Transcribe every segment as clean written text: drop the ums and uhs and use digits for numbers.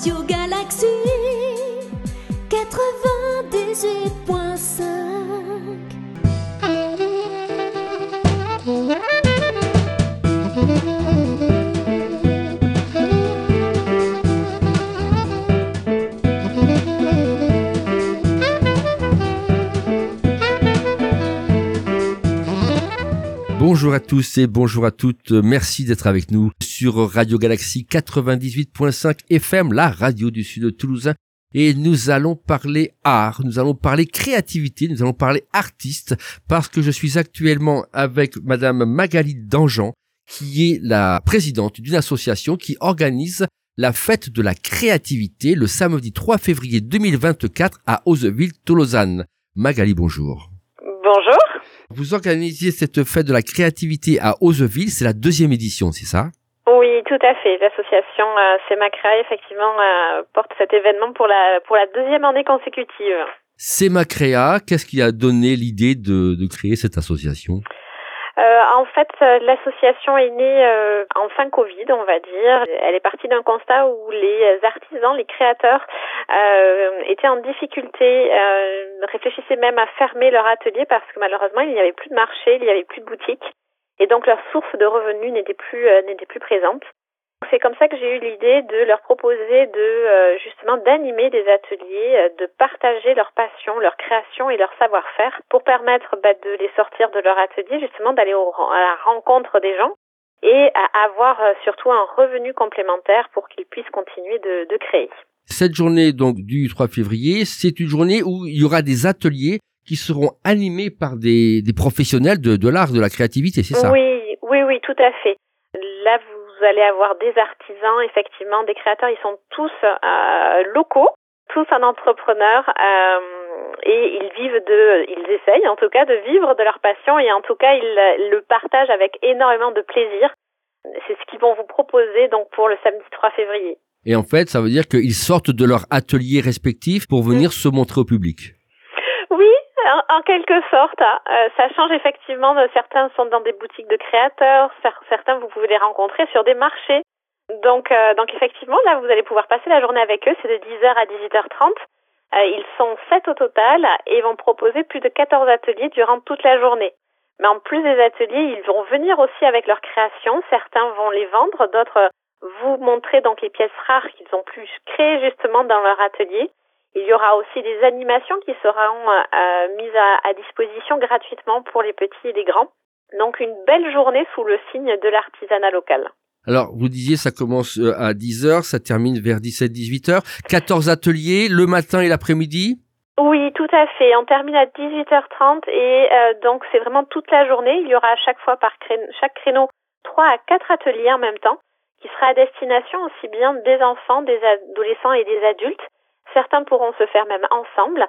Radio Galaxy 98.5. Bonjour à tous et bonjour à toutes, merci d'être avec nous sur Radio Galaxy 98.5 FM, la radio du sud toulousain. Et nous allons parler art, nous allons parler créativité, nous allons parler artiste, parce que je suis actuellement avec Madame Magali Danjean, qui est la présidente d'une association qui organise la fête de la créativité le samedi 3 février 2024 à Ozeville-Tolosane. Magali, bonjour. Bonjour. Vous organisez cette fête de la créativité à Ozeville, c'est la 2e édition, c'est ça? Oui, tout à fait. L'association CEMACREA, effectivement, porte cet événement pour la 2e année consécutive. CEMACREA, qu'est-ce qui a donné l'idée de créer cette association? En fait, l'association est née en fin Covid, on va dire. Elle est partie d'un constat où les artisans, les créateurs étaient en difficulté, réfléchissaient même à fermer leur atelier parce que malheureusement, il n'y avait plus de marché, il n'y avait plus de boutique. Et donc, leur source de revenus n'était plus présente. C'est comme ça que j'ai eu l'idée de leur proposer justement d'animer des ateliers, de partager leur passion, leur création et leur savoir-faire pour permettre de les sortir de leur atelier, justement d'aller à la rencontre des gens et à avoir surtout un revenu complémentaire pour qu'ils puissent continuer de créer. Cette journée donc du 3 février, c'est une journée où il y aura des ateliers qui seront animés par des professionnels de l'art, de la créativité, c'est ça? Oui, tout à fait. Là, vous allez avoir des artisans, effectivement, des créateurs, ils sont tous locaux, tous en entrepreneurs, et ils essayent en tout cas de vivre de leur passion, et en tout cas, ils le partagent avec énormément de plaisir. C'est ce qu'ils vont vous proposer donc pour le samedi 3 février. Et en fait, ça veut dire qu'ils sortent de leur atelier respectif pour venir se montrer au public. Oui, en quelque sorte. Ça change effectivement. Certains sont dans des boutiques de créateurs, certains vous pouvez les rencontrer sur des marchés. Donc effectivement, là, vous allez pouvoir passer la journée avec eux. C'est de 10h à 18h30. Ils sont 7 au total et vont proposer plus de 14 ateliers durant toute la journée. Mais en plus des ateliers, ils vont venir aussi avec leurs créations. Certains vont les vendre, d'autres vous montrer donc les pièces rares qu'ils ont pu créer justement dans leur atelier. Il y aura aussi des animations qui seront mises à disposition gratuitement pour les petits et les grands. Donc une belle journée sous le signe de l'artisanat local. Alors, vous disiez ça commence à 10h, ça termine vers 17-18h. 14 ateliers, le matin et l'après-midi? Oui, tout à fait. On termine à 18h30 et donc c'est vraiment toute la journée. Il y aura à chaque fois chaque créneau 3 à 4 ateliers en même temps qui sera à destination aussi bien des enfants, des adolescents et des adultes. Certains pourront se faire même ensemble.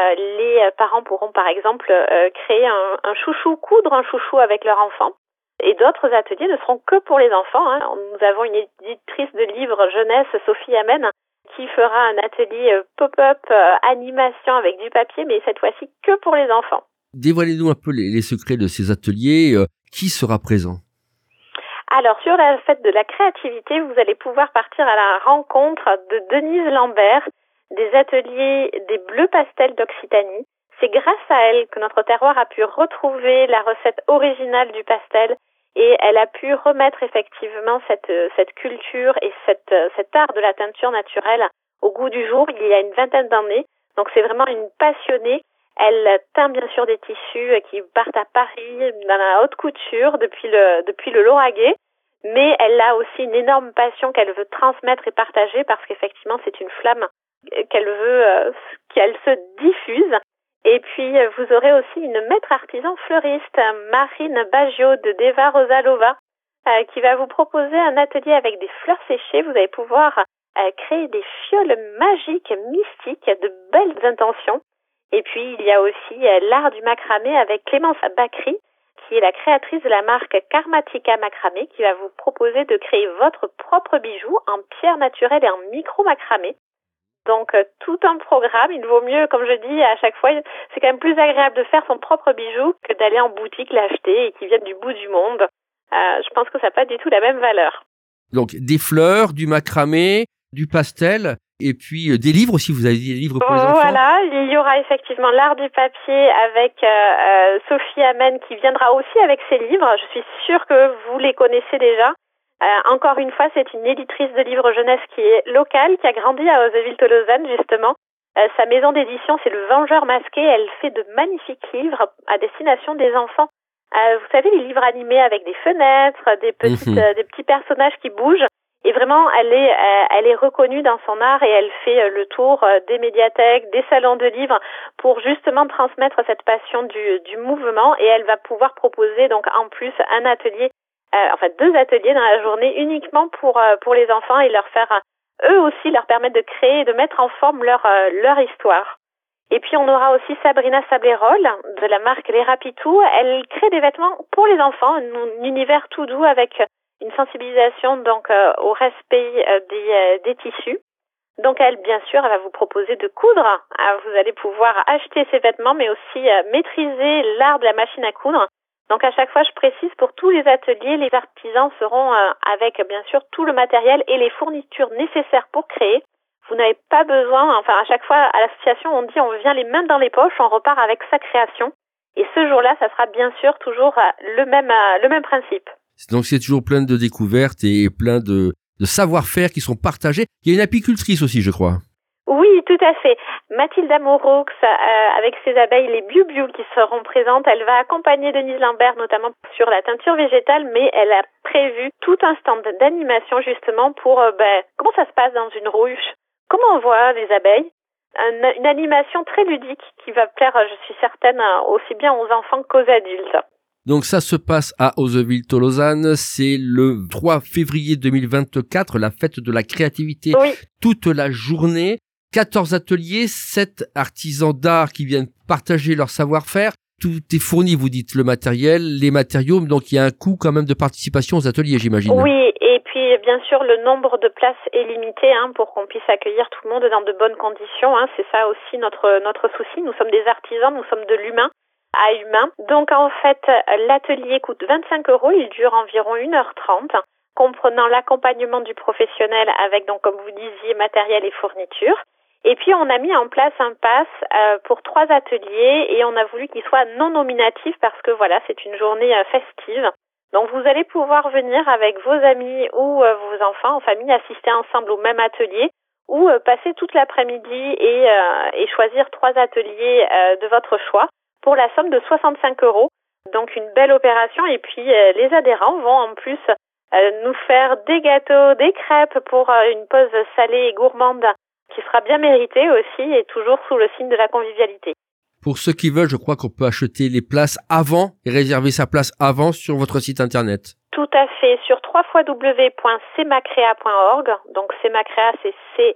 Les parents pourront par exemple créer un chouchou, coudre un chouchou avec leur enfant. Et d'autres ateliers ne seront que pour les enfants. Nous avons une éditrice de livres jeunesse, Sophie Amen, qui fera un atelier pop-up animation avec du papier, mais cette fois-ci que pour les enfants. Dévoilez-nous un peu les secrets de ces ateliers. Qui sera présent? Alors, sur la fête de la créativité, vous allez pouvoir partir à la rencontre de Denise Lambert, des ateliers des bleus pastels d'Occitanie. C'est grâce à elle que notre terroir a pu retrouver la recette originale du pastel et elle a pu remettre effectivement cette culture et cet art de la teinture naturelle au goût du jour il y a une 20aine d'années. Donc c'est vraiment une passionnée. Elle teint bien sûr des tissus qui partent à Paris dans la haute couture depuis le Lauragais. Mais elle a aussi une énorme passion qu'elle veut transmettre et partager parce qu'effectivement c'est une flamme qu'elle se diffuse. Et puis vous aurez aussi une maître artisan fleuriste, Marine Baggio de Deva Rosalova, qui va vous proposer un atelier avec des fleurs séchées. Vous allez pouvoir créer des fioles magiques, mystiques, de belles intentions. Et puis il y a aussi l'art du macramé avec Clémence Bacry, qui est la créatrice de la marque Karmatica Macramé, qui va vous proposer de créer votre propre bijou en pierre naturelle et en micro-macramé. Donc tout un programme, il vaut mieux, comme je dis à chaque fois, c'est quand même plus agréable de faire son propre bijou que d'aller en boutique l'acheter et qu'il vienne du bout du monde. Je pense que ça n'a pas du tout la même valeur. Donc des fleurs, du macramé, du pastel, et puis des livres aussi. Vous avez des livres pour les enfants? Voilà, il y aura effectivement l'art du papier avec Sophie Amen qui viendra aussi avec ses livres. Je suis sûre que vous les connaissez déjà. Encore une fois, c'est une éditrice de livres jeunesse qui est locale, qui a grandi à Hauzeville-Tolosane justement. Sa maison d'édition, c'est le Vengeur Masqué. Elle fait de magnifiques livres à destination des enfants. Vous savez, les livres animés avec des fenêtres, des petits personnages qui bougent. Et vraiment, elle est reconnue dans son art et elle fait le tour des médiathèques, des salons de livres pour justement transmettre cette passion du mouvement. Et elle va pouvoir proposer donc en plus un atelier, deux ateliers dans la journée uniquement pour les enfants et leur faire eux aussi leur permettre de créer et de mettre en forme leur histoire. Et puis on aura aussi Sabrina Sablérol de la marque Les Rapitou. Elle crée des vêtements pour les enfants, un univers tout doux avec une sensibilisation donc au respect des tissus. Donc elle, bien sûr, elle va vous proposer de coudre. Vous allez pouvoir acheter ces vêtements, mais aussi maîtriser l'art de la machine à coudre. Donc à chaque fois, je précise, pour tous les ateliers, les artisans seront avec bien sûr tout le matériel et les fournitures nécessaires pour créer. Vous n'avez pas besoin, à chaque fois à l'association, on dit on vient les mains dans les poches, on repart avec sa création. Et ce jour-là, ça sera bien sûr toujours le même principe. Donc c'est toujours plein de découvertes et plein de savoir-faire qui sont partagés. Il y a une apicultrice aussi, je crois. Oui, tout à fait. Mathilde Amouroux, avec ses abeilles, les Biou-Biou qui seront présentes, elle va accompagner Denise Lambert, notamment sur la teinture végétale, mais elle a prévu tout un stand d'animation justement pour comment ça se passe dans une ruche, comment on voit les abeilles. Une animation très ludique qui va plaire, je suis certaine, aussi bien aux enfants qu'aux adultes. Donc ça se passe à Hauzeville-Tolosane, c'est le 3 février 2024, la fête de la créativité, oui. Toute la journée, 14 ateliers, 7 artisans d'art qui viennent partager leur savoir-faire. Tout est fourni, vous dites, le matériel, les matériaux, donc il y a un coût quand même de participation aux ateliers, j'imagine. Oui, et puis bien sûr le nombre de places est limité pour qu'on puisse accueillir tout le monde dans de bonnes conditions. C'est ça aussi notre souci, nous sommes des artisans, nous sommes de l'humain à humain. Donc en fait, l'atelier coûte 25 €, il dure environ 1h30, comprenant l'accompagnement du professionnel avec, donc comme vous disiez, matériel et fourniture. Et puis on a mis en place un pass pour 3 ateliers et on a voulu qu'il soit non nominatif parce que voilà, c'est une journée festive. Donc vous allez pouvoir venir avec vos amis ou vos enfants en famille, assister ensemble au même atelier ou passer toute l'après-midi et choisir 3 ateliers de votre choix pour la somme de 65 €. Donc une belle opération et puis les adhérents vont en plus nous faire des gâteaux, des crêpes pour une pause salée et gourmande qui sera bien méritée aussi et toujours sous le signe de la convivialité. Pour ceux qui veulent, je crois qu'on peut acheter les places avant et réserver sa place avant sur votre site internet. Tout à fait, sur www.cmacrea.org. Donc Cmacrea, c'est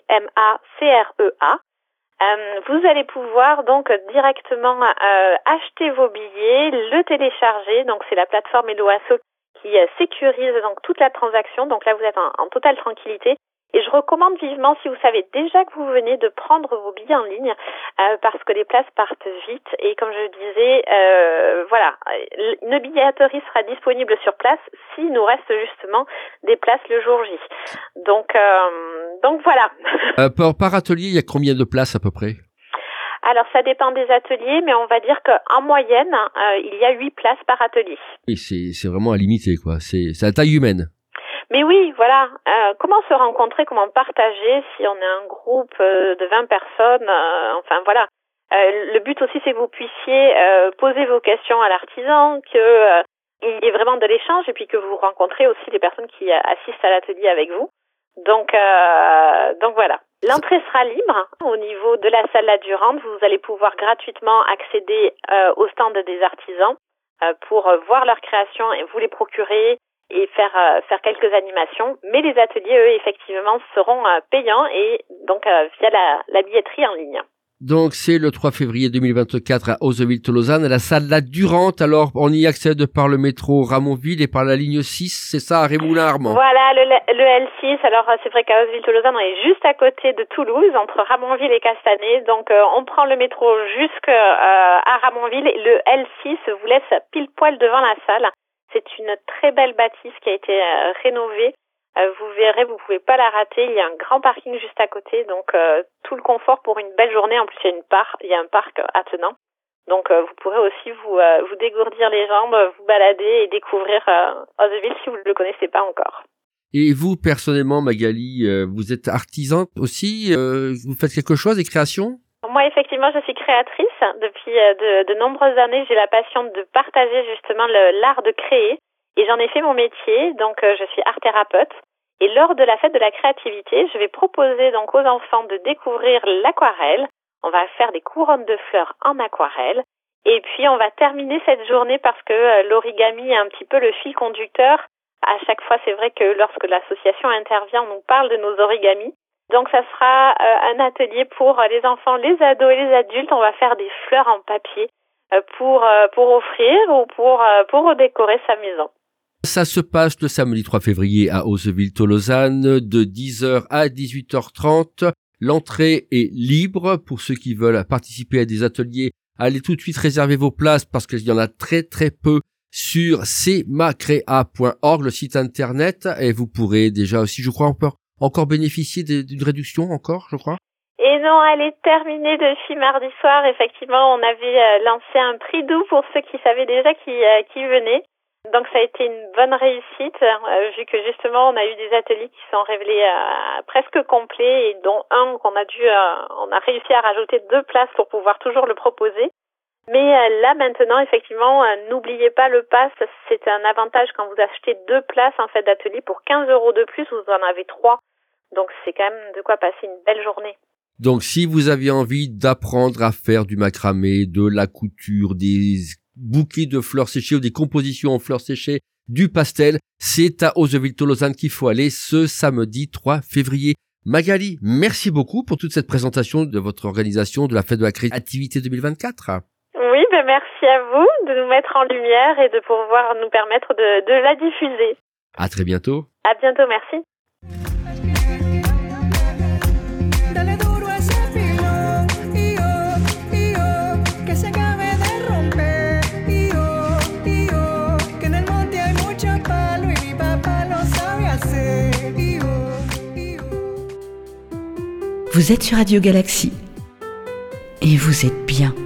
CMACREA. Vous allez pouvoir donc directement acheter vos billets, le télécharger. Donc c'est la plateforme Eloasso qui sécurise donc toute la transaction. Donc là vous êtes en totale tranquillité. Et je recommande vivement, si vous savez déjà que vous venez, de prendre vos billets en ligne parce que les places partent vite. Et comme je disais, une billetterie sera disponible sur place s'il nous reste justement des places le jour J. Donc voilà. Par atelier, il y a combien de places à peu près ? Alors ça dépend des ateliers, mais on va dire qu'en moyenne, il y a 8 places par atelier. Oui, c'est vraiment à limiter, quoi. C'est à taille humaine. Mais oui, voilà. Comment se rencontrer, comment partager si on est un groupe de 20 personnes, voilà. Le but aussi, c'est que vous puissiez poser vos questions à l'artisan, qu'il y ait vraiment de l'échange et puis que vous rencontrez aussi les personnes qui assistent à l'atelier avec vous. Donc voilà. L'entrée sera libre. Au niveau de la salle La Durande, vous allez pouvoir gratuitement accéder au stand des artisans pour voir leurs créations et vous les procurer et faire quelques animations. Mais les ateliers, eux, effectivement, seront payants et donc via la billetterie en ligne. Donc c'est le 3 février 2024 à Hauzeville-Tolosane, à la salle La Durande. Alors on y accède par le métro Ramonville et par la ligne 6, c'est ça, à Rémoulin-Armand. Voilà, le L6. Alors c'est vrai qu'à Hauzeville-Tolosane, on est juste à côté de Toulouse, entre Ramonville et Castanet. Donc on prend le métro jusqu'à Ramonville et le L6 vous laisse pile poil devant la salle. C'est une très belle bâtisse qui a été rénovée Vous verrez, vous pouvez pas la rater. Il y a un grand parking juste à côté, donc tout le confort pour une belle journée. En plus, il y a un parc attenant. Donc vous pourrez aussi vous dégourdir les jambes, vous balader et découvrir Hauteville si vous ne le connaissez pas encore. Et vous, personnellement, Magali, vous êtes artisane aussi, vous faites quelque chose, des créations? Moi, effectivement, je suis créatrice. Depuis de nombreuses années, j'ai la passion de partager justement l'art de créer. Et j'en ai fait mon métier, donc je suis art thérapeute. Et lors de la fête de la créativité, je vais proposer donc aux enfants de découvrir l'aquarelle. On va faire des couronnes de fleurs en aquarelle. Et puis, on va terminer cette journée parce que l'origami est un petit peu le fil conducteur. À chaque fois, c'est vrai que lorsque l'association intervient, on nous parle de nos origamis. Donc, ça sera un atelier pour les enfants, les ados et les adultes. On va faire des fleurs en papier pour offrir ou pour décorer sa maison. Ça se passe le samedi 3 février à Hauteville-Tolosane de 10h à 18h30. L'entrée est libre pour ceux qui veulent participer à des ateliers. Allez tout de suite réserver vos places parce qu'il y en a très très peu sur cmacrea.org, le site internet, et vous pourrez déjà aussi, je crois, encore bénéficier d'une réduction encore, je crois. Et non, elle est terminée depuis mardi soir. Effectivement, on avait lancé un prix doux pour ceux qui savaient déjà qui venaient. Donc ça a été une bonne réussite, vu que justement on a eu des ateliers qui sont révélés presque complets et dont un qu'on on a réussi à rajouter 2 places pour pouvoir toujours le proposer. Mais là maintenant, effectivement, n'oubliez pas le pass, c'est un avantage quand vous achetez 2 places en fait d'atelier pour 15 € de plus, vous en avez 3. Donc c'est quand même de quoi passer une belle journée. Donc si vous avez envie d'apprendre à faire du macramé, de la couture, des bouquets de fleurs séchées ou des compositions en fleurs séchées, du pastel, c'est à Hauteville-Tolosane qu'il faut aller ce samedi 3 février. Magali, merci beaucoup pour toute cette présentation de votre organisation de la fête de la créativité 2024. Oui, merci à vous de nous mettre en lumière et de pouvoir nous permettre de la diffuser. À très bientôt. À bientôt, merci. Vous êtes sur Radio Galaxy et vous êtes bien.